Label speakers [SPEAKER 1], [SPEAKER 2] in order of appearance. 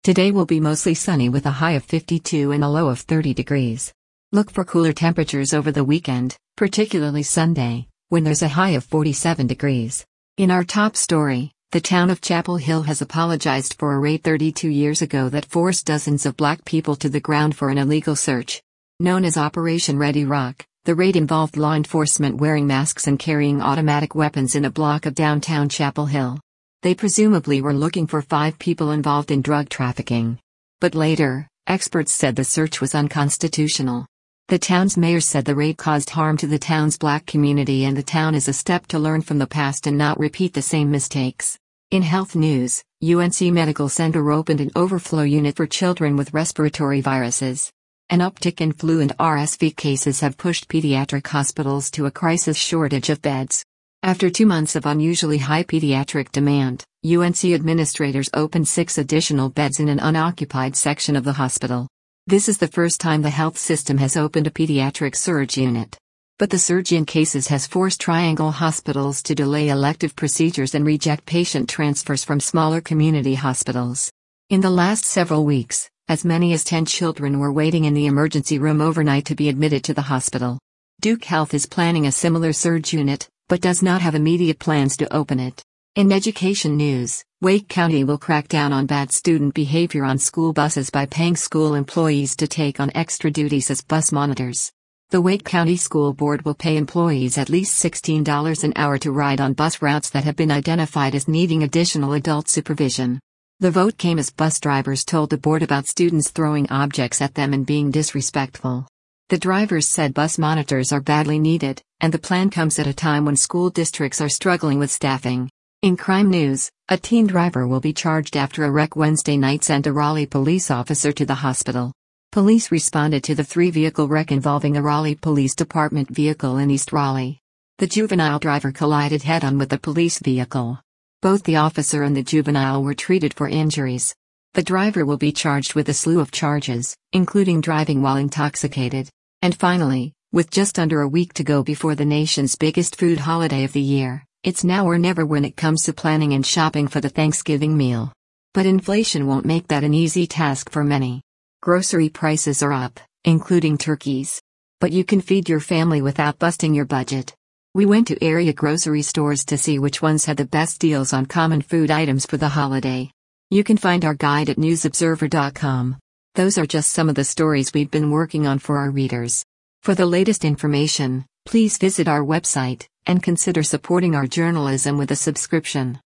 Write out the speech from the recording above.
[SPEAKER 1] Today will be mostly sunny with a high of 52 and a low of 30 degrees. Look for cooler temperatures over the weekend, particularly Sunday, when there's a high of 47 degrees. In our top story, the town of Chapel Hill has apologized for a raid 32 years ago that forced dozens of black people to the ground for an illegal search. Known as Operation Ready Rock, the raid involved law enforcement wearing masks and carrying automatic weapons in a block of downtown Chapel Hill. They presumably were looking for 5 people involved in drug trafficking. But later, experts said the search was unconstitutional. The town's mayor said the raid caused harm to the town's black community and the town is a step to learn from the past and not repeat the same mistakes. In health news, UNC Medical Center opened an overflow unit for children with respiratory viruses. An uptick in flu and RSV cases have pushed pediatric hospitals to a crisis shortage of beds. After 2 months of unusually high pediatric demand, UNC administrators opened 6 additional beds in an unoccupied section of the hospital. This is the first time the health system has opened a pediatric surge unit. But the surge in cases has forced Triangle hospitals to delay elective procedures and reject patient transfers from smaller community hospitals. In the last several weeks, as many as 10 children were waiting in the emergency room overnight to be admitted to the hospital. Duke Health is planning a similar surge unit, but does not have immediate plans to open it. In education news, Wake County will crack down on bad student behavior on school buses by paying school employees to take on extra duties as bus monitors. The Wake County School Board will pay employees at least $16 an hour to ride on bus routes that have been identified as needing additional adult supervision. The vote came as bus drivers told the board about students throwing objects at them and being disrespectful. The drivers said bus monitors are badly needed, and the plan comes at a time when school districts are struggling with staffing. In crime news, a teen driver will be charged after a wreck Wednesday night sent a Raleigh police officer to the hospital. Police responded to the 3-vehicle wreck involving a Raleigh Police Department vehicle in East Raleigh. The juvenile driver collided head-on with the police vehicle. Both the officer and the juvenile were treated for injuries. The driver will be charged with a slew of charges, including driving while intoxicated. And finally, with just under a week to go before the nation's biggest food holiday of the year, it's now or never when it comes to planning and shopping for the Thanksgiving meal. But inflation won't make that an easy task for many. Grocery prices are up, including turkeys. But you can feed your family without busting your budget. We went to area grocery stores to see which ones had the best deals on common food items for the holiday. You can find our guide at newsobserver.com. Those are just some of the stories we've been working on for our readers. For the latest information, please visit our website, and consider supporting our journalism with a subscription.